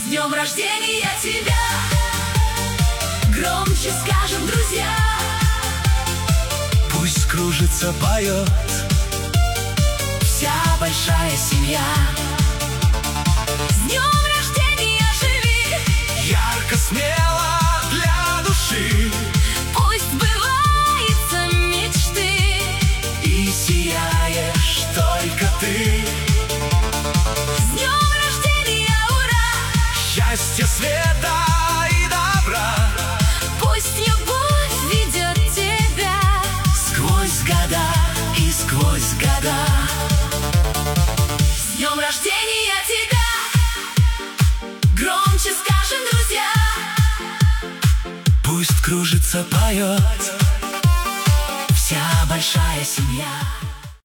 днем рождения тебя! Громче скажем, друзья! Пусть кружится, поет вся большая семья. С днем рождения живи! ярко, смело для души. Пусть сбываются мечты, И сияешь только ты. с днем рождения, ура! Счастья, света и добра. Пусть любовь ведет тебя Сквозь года и сквозь года. с днем рождения тебя! Громче скажем, друзья! Пусть кружится, поет вся большая семья.